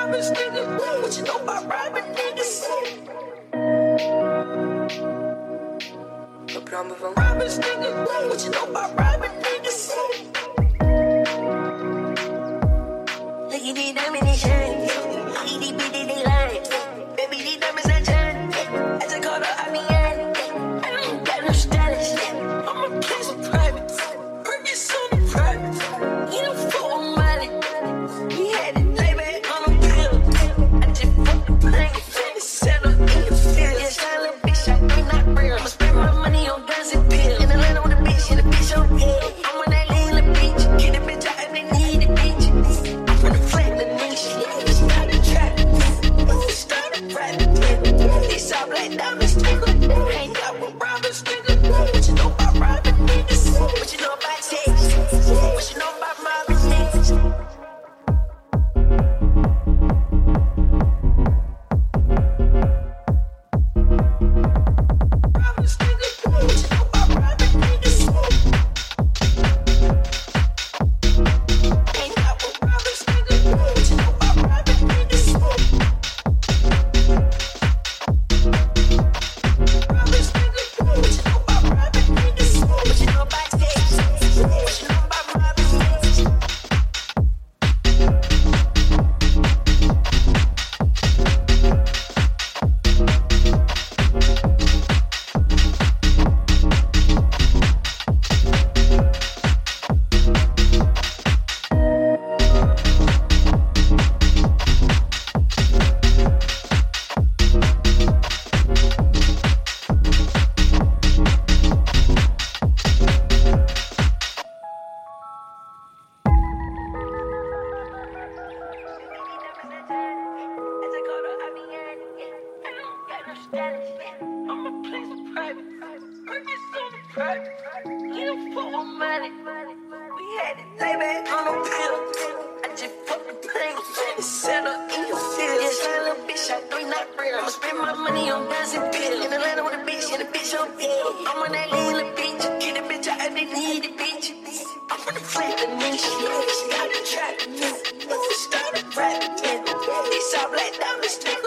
rappers, nigga. What you know about rapping, niggas? Rappers, nigga. What you know about rapping, niggas? Look at these diamonds shine. These bitches they lying. Baby, these diamonds are shining. I just called her, I be on. I don't got no status. I'm a place of private. Bring it on the private. You don't fuck with money. We had to lay back on the pill. I just fucked the plane. Finna settle in the field. Yeah, shine little bitch, I do not real. I'ma spend my money on guns and pills. In Atlanta with a bitch, and the bitch on pill. I'm on that lean little bitch. Get the bitch out and they need the bitch. I'm finna flat the nation. Start the trap. Start the rap. These all black diamonds, nigga. Hang out with robbers, nigga. What you know about robbing niggas? What you know about Texas? What you know about mobbing niggas? Robbers, nigga. What you know about robbing niggas? Hang out with robbers, nigga. What you know about robbing niggas? Robbers, nigga. What you know about robbing niggas? What you know about Texas? What you know about mobbing niggas? I'm a place of private. Bring it on the private. You don't fuck with money. We had to lay back on the pill. I just fucked the plane. Finna settle in the field. Yeah, shine little bitch, I do not real. I'ma spend my money on guns and pills. In Atlanta with a bitch, and the bitch on pill. I'm on that lean little bitch. Get the bitch out and they need the bitch. I'm finna flat the nation. Start the trap. Start the rap. These all black diamonds, nigga.